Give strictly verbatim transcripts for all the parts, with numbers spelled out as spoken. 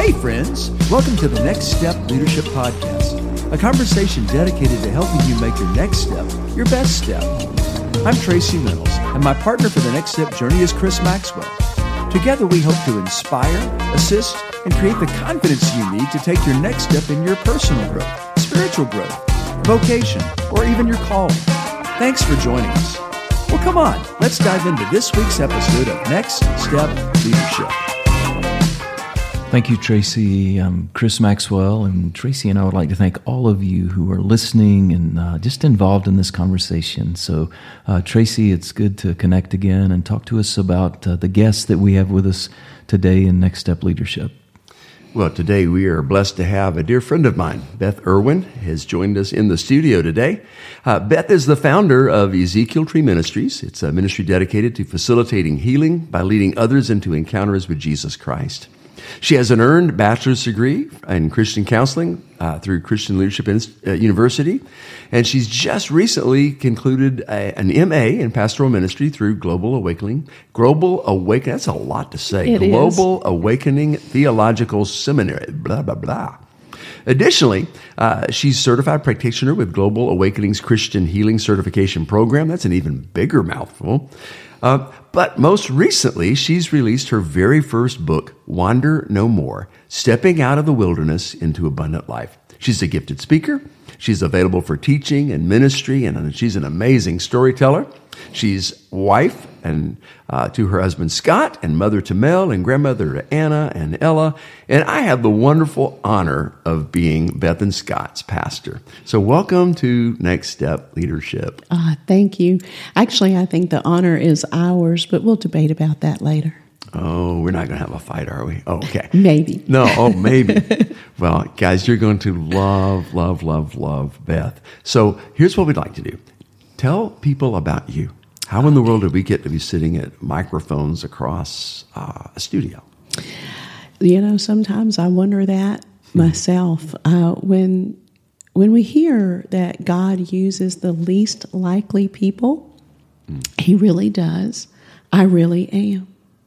Hey friends, welcome to the Next Step Leadership Podcast, a conversation dedicated to helping you make your next step your best step. I'm Tracy Reynolds, and my partner for the Next Step journey is Chris Maxwell. Together we hope to inspire, assist, and create the confidence you need to take your next step in your personal growth, spiritual growth, vocation, or even your calling. Thanks for joining us. Well, come on, let's dive into this week's episode of Next Step Leadership. Thank you, Tracy. I'm Chris Maxwell, and Tracy and I would like to thank all of you who are listening and uh, just involved in this conversation. So, uh, Tracy, it's good to connect again and talk to us about uh, the guests that we have with us today in Next Step Leadership. Well, today we are blessed to have a dear friend of mine. Beth Irwin has joined us in the studio today. Uh, Beth is the founder of Ezekiel Tree Ministries. It's a ministry dedicated to facilitating healing by leading others into encounters with Jesus Christ. She has an earned bachelor's degree in Christian counseling uh, through Christian Leadership uh, University, and she's just recently concluded a, an M A in pastoral ministry through Global Awakening. Global Awakening, that's a lot to say. It Global is. Awakening Theological Seminary, blah, blah, blah. Additionally, uh, she's certified practitioner with Global Awakening's Christian Healing Certification Program. That's an even bigger mouthful. Uh, but most recently, she's released her very first book, Wander No More, Stepping Out of the Wilderness into Abundant Life. She's a gifted speaker. She's available for teaching and ministry, and she's an amazing storyteller. She's wife and uh, to her husband Scott, and mother to Mel, and grandmother to Anna and Ella. And I have the wonderful honor of being Beth and Scott's pastor. So welcome to Next Step Leadership. Uh, thank you. Actually, I think the honor is ours, but we'll debate about that later. Oh, we're not going to have a fight, are we? Oh, okay. Maybe. No, oh, maybe. Well, guys, you're going to love, love, love, love Beth. So here's what we'd like to do. Tell people about you. How in the world did we get to be sitting at microphones across uh, a studio? You know, sometimes I wonder that myself. Uh, when when we hear that God uses the least likely people, mm. He really does. I really am.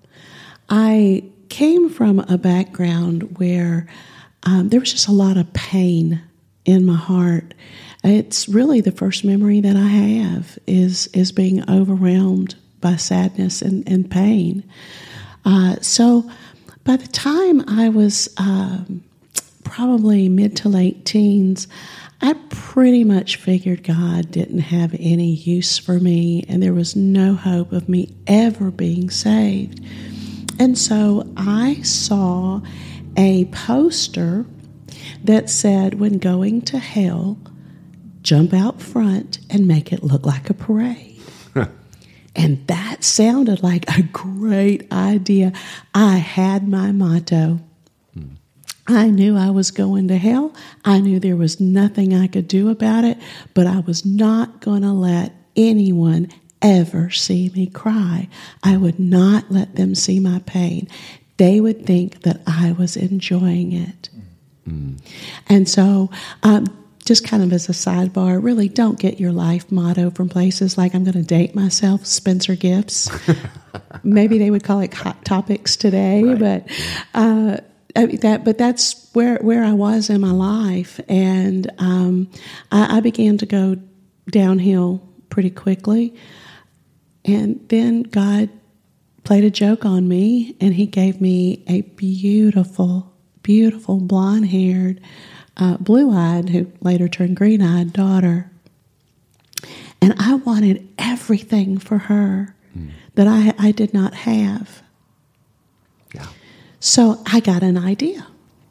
I came from a background where um, there was just a lot of pain in my heart. It's really the first memory that I have is is being overwhelmed by sadness and, and pain. Uh, so by the time I was um, probably mid to late teens, I pretty much figured God didn't have any use for me, and there was no hope of me ever being saved. And so I saw a poster that said, when going to hell, jump out front and make it look like a parade. And that sounded like a great idea. I had my motto. Hmm. I knew I was going to hell. I knew there was nothing I could do about it, but I was not going to let anyone ever see me cry. I would not let them see my pain. They would think that I was enjoying it. Mm. And so, um, just kind of as a sidebar, really don't get your life motto from places like, I'm going to date myself, Spencer Gifts. Maybe they would call it Hot Topics today, right. but uh, I mean, that. But that's where where I was in my life, and um, I, I began to go downhill pretty quickly. And then God played a joke on me, and He gave me a beautiful, beautiful blonde-haired, uh, blue-eyed, who later turned green-eyed daughter. And I wanted everything for her mm. that I, I did not have. Yeah. So I got an idea.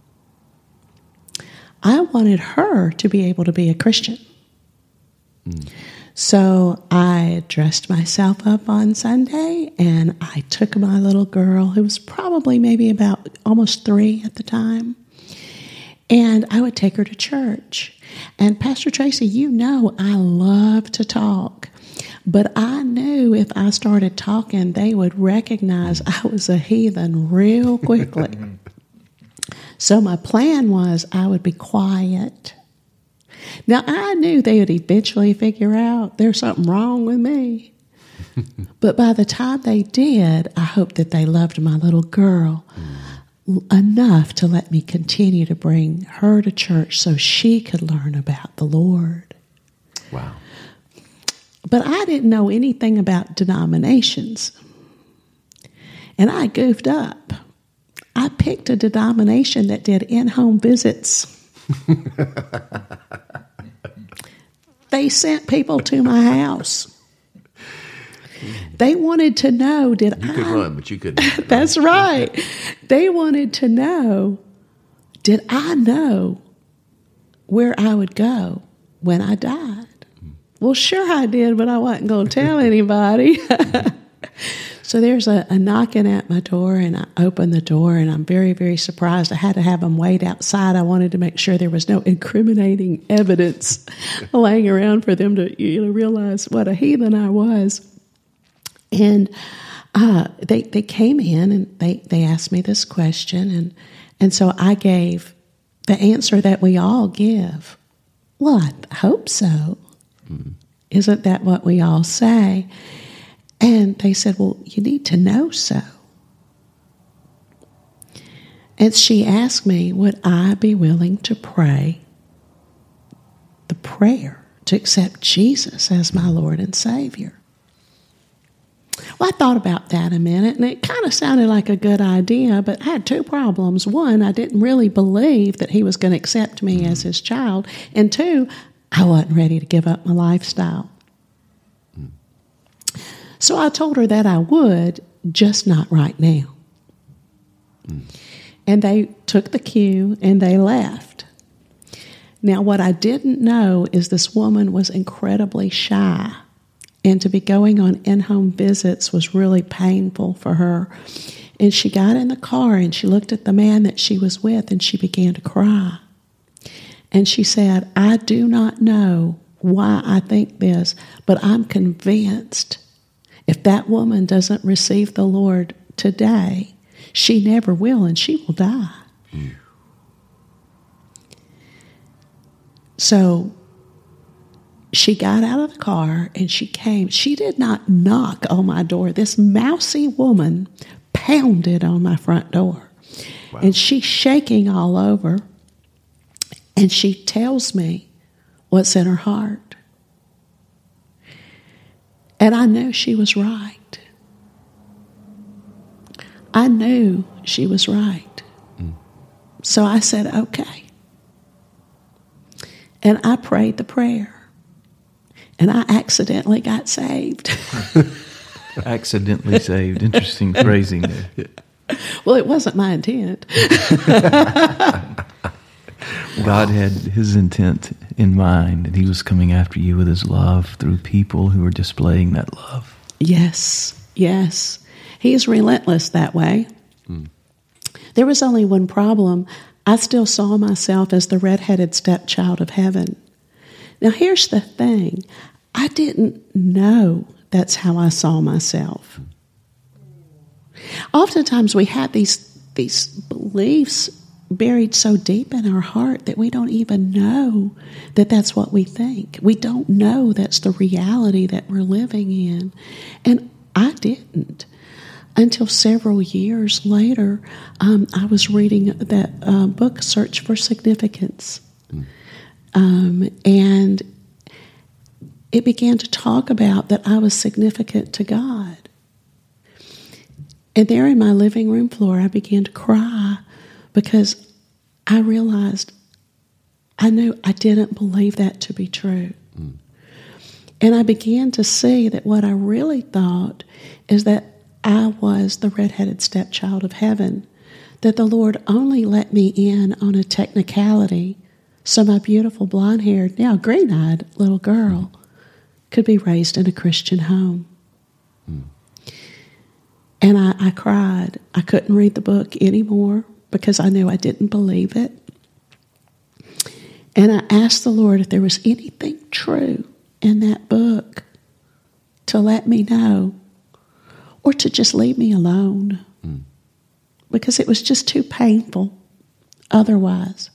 I wanted her to be able to be a Christian. Mm. So I dressed myself up on Sunday, and I took my little girl, who was probably maybe about almost three at the time, and I would take her to church. And Pastor Tracy, you know I love to talk, but I knew if I started talking, they would recognize I was a heathen real quickly. So my plan was I would be quiet. Now, I knew they would eventually figure out there's something wrong with me. But by the time they did, I hoped that they loved my little girl. enough to let me continue to bring her to church so she could learn about the Lord. Wow. But I didn't know anything about denominations. And I goofed up. I picked a denomination that did in-home visits. They sent people to my house. They wanted to know, did you I... You could run, but you couldn't. That's right. They wanted to know, did I know where I would go when I died? Well, sure I did, but I wasn't going to tell anybody. So there's a, a knocking at my door, and I open the door, and I'm very, very surprised. I had to have them wait outside. I wanted to make sure there was no incriminating evidence laying around for them to, you know, realize what a heathen I was. And uh, they they came in, and they, they asked me this question, and, and so I gave the answer that we all give. Well, I hope so. Mm-hmm. Isn't that what we all say? And they said, well, you need to know so. And she asked me, would I be willing to pray the prayer to accept Jesus as my Lord and Savior? Well, I thought about that a minute, and it kind of sounded like a good idea, but I had two problems. One, I didn't really believe that he was going to accept me as his child. And two, I wasn't ready to give up my lifestyle. So I told her that I would, just not right now. Mm. And they took the cue and they left. Now, what I didn't know is this woman was incredibly shy. And to be going on in-home visits was really painful for her. And she got in the car and she looked at the man that she was with and she began to cry. And she said, I do not know why I think this, but I'm convinced if that woman doesn't receive the Lord today, she never will, and she will die. Mm. So she got out of the car and she came. She did not knock on my door. This mousy woman pounded on my front door. Wow. And she's shaking all over. And she tells me what's in her heart. And I knew she was right. I knew she was right. Mm. So I said, okay. And I prayed the prayer. And I accidentally got saved. Accidentally saved. Interesting phrasing there. Well, it wasn't my intent. God had his intent in mind, and he was coming after you with his love through people who were displaying that love. Yes, yes. He's relentless that way. Mm. There was only one problem. I still saw myself as the redheaded stepchild of heaven. Now, here's the thing. I didn't know that's how I saw myself. Oftentimes we have these, these beliefs buried so deep in our heart that we don't even know that that's what we think. We don't know that's the reality that we're living in. And I didn't. Until several years later, um, I was reading that uh, book, Search for Significance. Mm. Um, and it began to talk about that I was significant to God. And there in my living room floor, I began to cry because I realized I knew I didn't believe that to be true. Mm. And I began to see that what I really thought is that I was the redheaded stepchild of heaven, that the Lord only let me in on a technicality so my beautiful blonde-haired, now green-eyed little girl could be raised in a Christian home. Mm. And I, I cried. I couldn't read the book anymore because I knew I didn't believe it. And I asked the Lord if there was anything true in that book to let me know or to just leave me alone mm. because it was just too painful otherwise.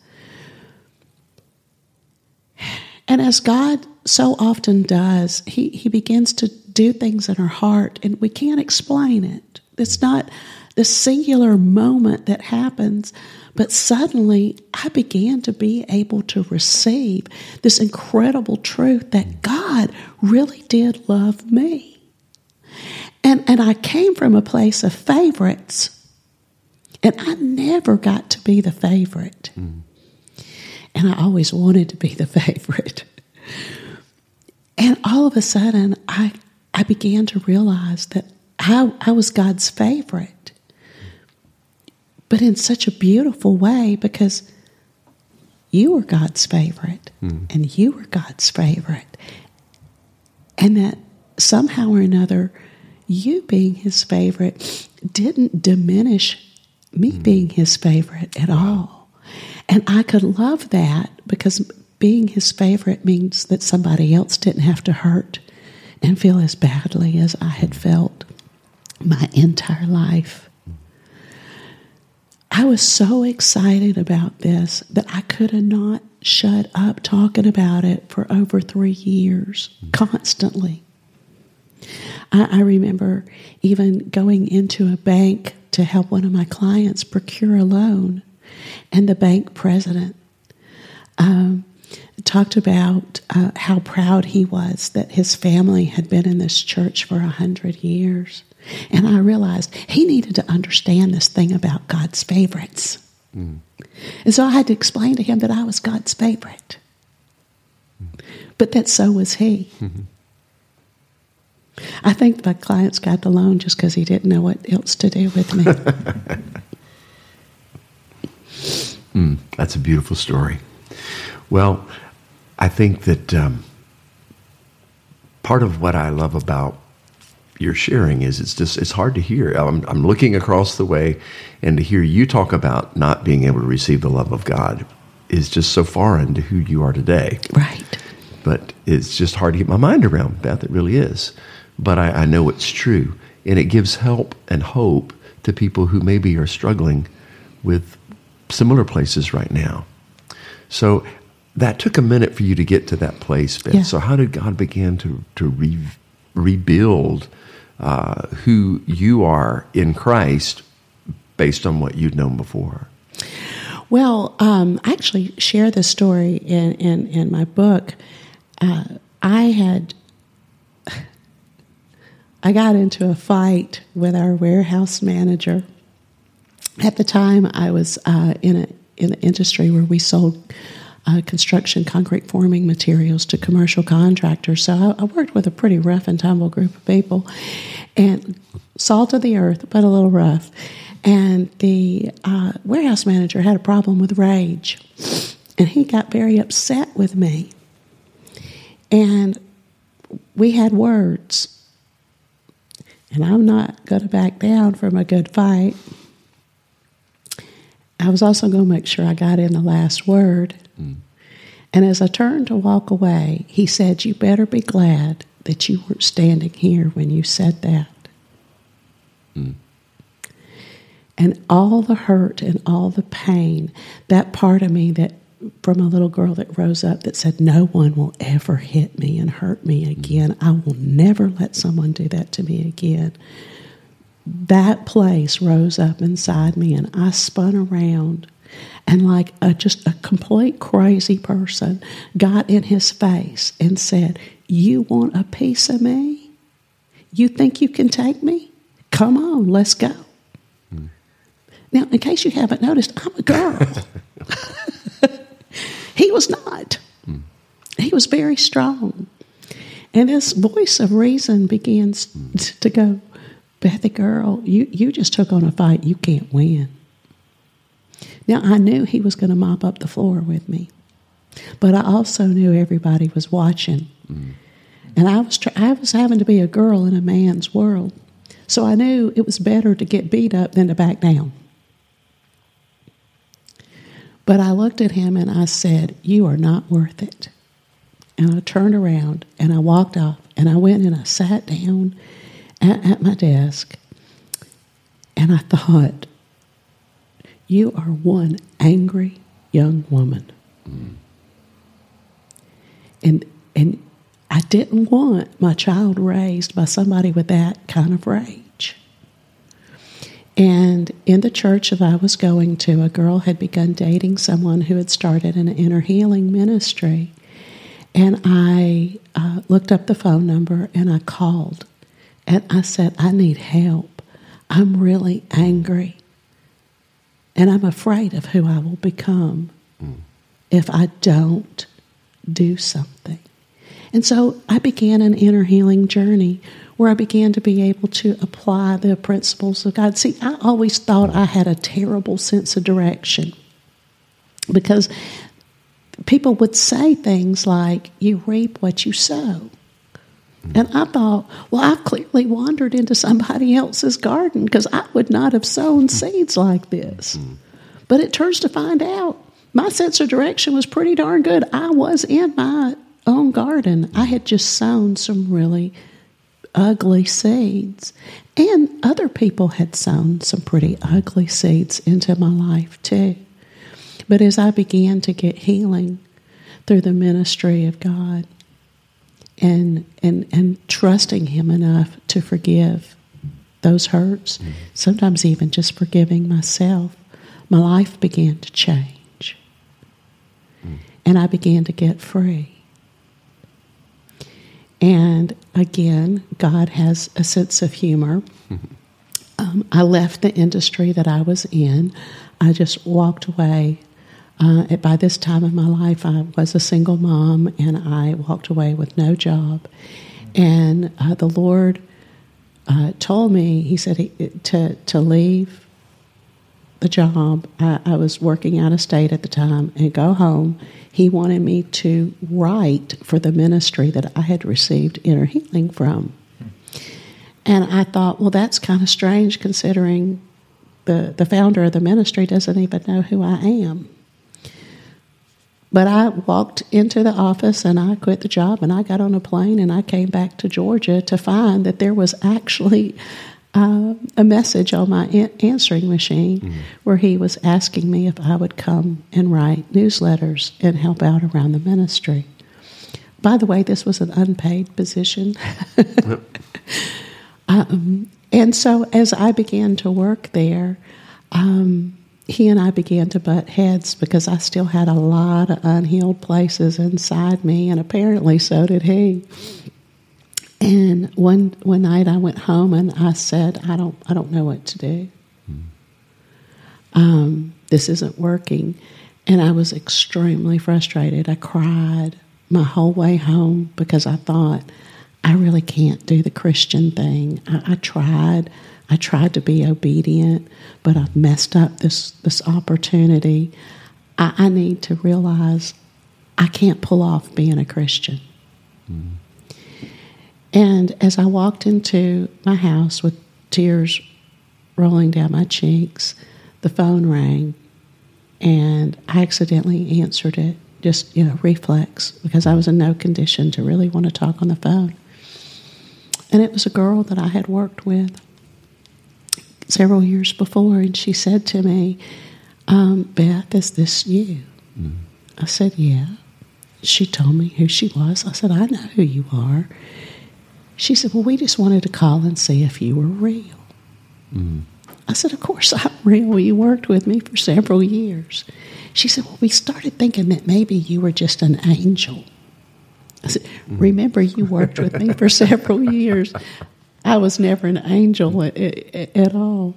And as God so often does, he, he begins to do things in our heart, and we can't explain it. It's not this singular moment that happens. But suddenly I began to be able to receive this incredible truth that God really did love me. And, and I came from a place of favorites. And I never got to be the favorite. Mm. And I always wanted to be the favorite. And all of a sudden, I I began to realize that I, I was God's favorite. But in such a beautiful way, because you were God's favorite. Mm. And you were God's favorite. And that somehow or another, you being his favorite didn't diminish me mm. being his favorite at all. And I could love that, because being his favorite means that somebody else didn't have to hurt and feel as badly as I had felt my entire life. I was so excited about this that I could have not shut up talking about it for over three years, constantly. I, I remember even going into a bank to help one of my clients procure a loan, and the bank president um, talked about uh, how proud he was that his family had been in this church for a hundred years. And I realized he needed to understand this thing about God's favorites. Mm. And so I had to explain to him that I was God's favorite. Mm. But that so was he. Mm-hmm. I think my clients got the loan just because he didn't know what else to do with me. mm, that's a beautiful story. Well, I think that um, part of what I love about your sharing is it's just it's hard to hear. I'm, I'm looking across the way, and to hear you talk about not being able to receive the love of God is just so foreign to who you are today. Right. But it's just hard to get my mind around, Beth. It really is. But I, I know it's true, and it gives help and hope to people who maybe are struggling with similar places right now. So that took a minute for you to get to that place, Beth. Yeah. So how did God begin to to re, rebuild uh, who you are in Christ based on what you'd known before? Well, um, I actually share this story in, in, in my book. Uh, I had... I got into a fight with our warehouse manager. At the time, I was uh, in a in an industry where we sold uh, construction concrete forming materials to commercial contractors. So I, I worked with a pretty rough and tumble group of people, and salt of the earth, but a little rough. And the uh, warehouse manager had a problem with rage, and he got very upset with me. And we had words. And I'm not going to back down from a good fight. I was also going to make sure I got in the last word. Mm. And as I turned to walk away, he said, "You better be glad that you weren't standing here when you said that." Mm. And all the hurt and all the pain, that part of me that from a little girl that rose up that said, "No one will ever hit me and hurt me again. I will never let someone do that to me again." That place rose up inside me, and I spun around, and like a, just a complete crazy person got in his face and said, "You want a piece of me? You think you can take me? Come on, let's go." Mm. Now, in case you haven't noticed, I'm a girl. He was not. Mm. He was very strong. And this voice of reason begins mm. to go, "Bethy girl, you, you just took on a fight you can't win." Now, I knew he was going to mop up the floor with me. But I also knew everybody was watching. Mm. And I was, tr- I was having to be a girl in a man's world. So I knew it was better to get beat up than to back down. But I looked at him and I said, "You are not worth it." And I turned around and I walked off, and I went and I sat down at, at my desk, and I thought, "You are one angry young woman." Mm. And and I didn't want my child raised by somebody with that kind of rage. And in the church that I was going to, a girl had begun dating someone who had started an inner healing ministry. And I uh, looked up the phone number and I called. And I said, I need help. I'm really angry. And I'm afraid of who I will become mm. if I don't do something. And so I began an inner healing journey where I began to be able to apply the principles of God. See, I always thought I had a terrible sense of direction because people would say things like, you reap what you sow. And I thought, well, I've clearly wandered into somebody else's garden because I would not have sown seeds like this. But it turns to find out my sense of direction was pretty darn good. I was in my own garden. I had just sown some really ugly seeds. And other people had sown some pretty ugly seeds into my life too. But as I began to get healing through the ministry of God, and and and trusting Him enough to forgive those hurts, mm-hmm. sometimes even just forgiving myself, my life began to change. Mm. And I began to get free. And again, God has a sense of humor. Mm-hmm. Um, I left the industry that I was in. I just walked away. Uh, by this time in my life, I was a single mom, and I walked away with no job. And uh, the Lord uh, told me, He said he, to to leave the job. I, I was working out of state at the time, and go home. He wanted me to write for the ministry that I had received inner healing from. And I thought, well, that's kind of strange considering the, the founder of the ministry doesn't even know who I am. But I walked into the office and I quit the job and I got on a plane and I came back to Georgia to find that there was actually uh, a message on my an- answering machine mm-hmm. where he was asking me if I would come and write newsletters and help out around the ministry. By the way, this was an unpaid position. Yep. um, and so as I began to work there, um, he and I began to butt heads because I still had a lot of unhealed places inside me, and apparently so did he. And one one night I went home and I said, I don't I don't know what to do. Mm. Um, this isn't working. And I was extremely frustrated. I cried my whole way home because I thought, I really can't do the Christian thing. I, I tried. I tried to be obedient, but I've messed up this, this opportunity. I, I need to realize I can't pull off being a Christian. Mm. And as I walked into my house with tears rolling down my cheeks, the phone rang, and I accidentally answered it, just, you know, reflex, because I was in no condition to really want to talk on the phone. And it was a girl that I had worked with several years before, and she said to me, um, Beth, is this you? Mm. I said, yeah. She told me who she was. I said, I know who you are. She said, well, we just wanted to call and see if you were real. Mm. I said, of course I'm real. You worked with me for several years. She said, well, we started thinking that maybe you were just an angel. I said, remember, you worked with me for several years. I was never an angel at, at, at all.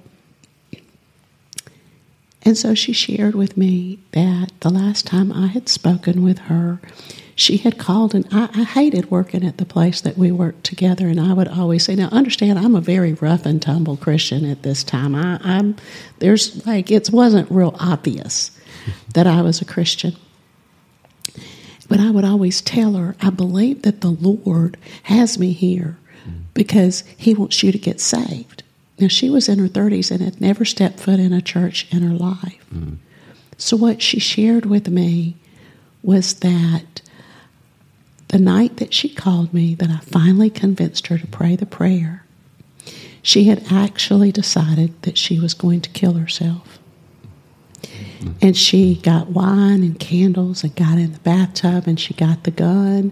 And so she shared with me that the last time I had spoken with her, she had called, and I, I hated working at the place that we worked together, and I would always say, now understand, I'm a very rough and tumble Christian at this time. I, I'm there's like, it wasn't real obvious that I was a Christian. But I would always tell her, I believe that the Lord has me here because He wants you to get saved. Now, she was in her thirties and had never stepped foot in a church in her life. Mm. So what she shared with me was that the night that she called me, that I finally convinced her to pray the prayer, she had actually decided that she was going to kill herself. Mm. And she got wine and candles and got in the bathtub and she got the gun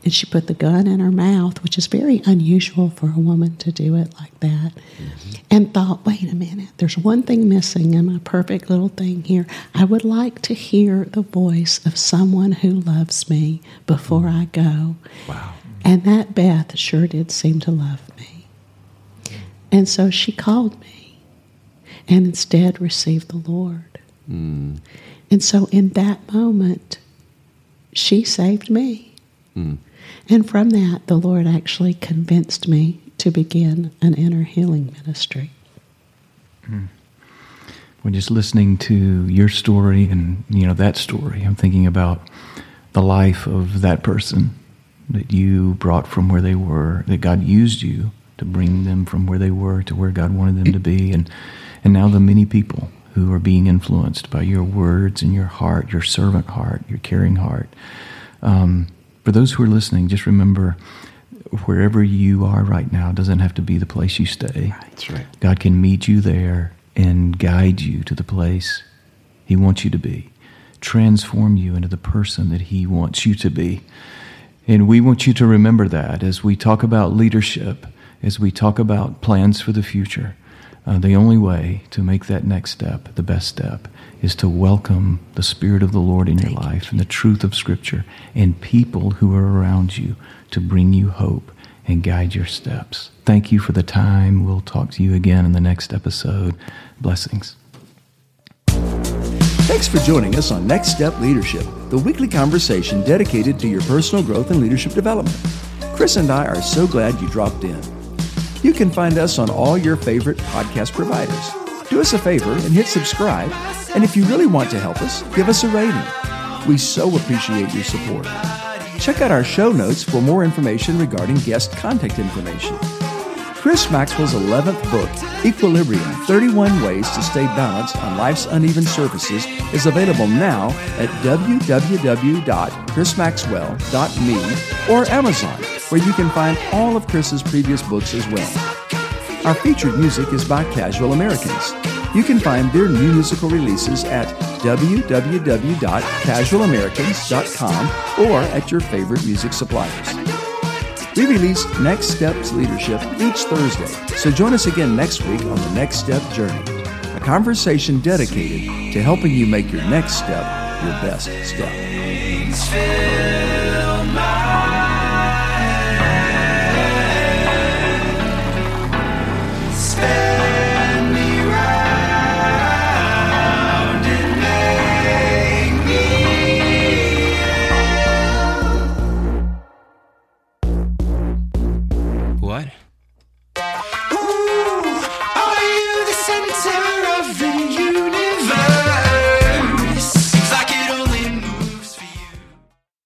and she put the gun in her mouth, which is very unusual for a woman to do it like that, mm-hmm. and thought, wait a minute, there's one thing missing in my perfect little thing here. I would like to hear the voice of someone who loves me before I go. Wow. And that Beth sure did seem to love me. And so she called me and instead received the Lord. Mm. And so in that moment, she saved me. Mm. And from that, the Lord actually convinced me to begin an inner healing ministry. Mm. Well, just listening to your story and, you know, that story, I'm thinking about the life of that person that you brought from where they were, that God used you to bring them from where they were to where God wanted them to be, and and now the many people who are being influenced by your words and your heart, your servant heart, your caring heart. Um, for those who are listening, just remember, wherever you are right now doesn't have to be the place you stay. That's right. God can meet you there and guide you to the place He wants you to be, transform you into the person that He wants you to be. And we want you to remember that as we talk about leadership, as we talk about plans for the future. Uh, the only way to make that next step, the best step, is to welcome the Spirit of the Lord in your life and the truth of Scripture and people who are around you to bring you hope and guide your steps. Thank you for the time. We'll talk to you again in the next episode. Blessings. Thanks for joining us on Next Step Leadership, the weekly conversation dedicated to your personal growth and leadership development. Chris and I are so glad you dropped in. You can find us on all your favorite podcast providers. Do us a favor and hit subscribe, and if you really want to help us, give us a rating. We so appreciate your support. Check out our show notes for more information regarding guest contact information. Chris Maxwell's eleventh book, Equilibrium, thirty-one Ways to Stay Balanced on Life's Uneven Surfaces, is available now at w w w dot chris maxwell dot me or Amazon, where you can find all of Chris's previous books as well. Our featured music is by Casual Americans. You can find their new musical releases at w w w dot casual americans dot com or at your favorite music suppliers. We release Next Steps Leadership each Thursday, so join us again next week on the Next Step Journey, a conversation dedicated to helping you make your next step your best step.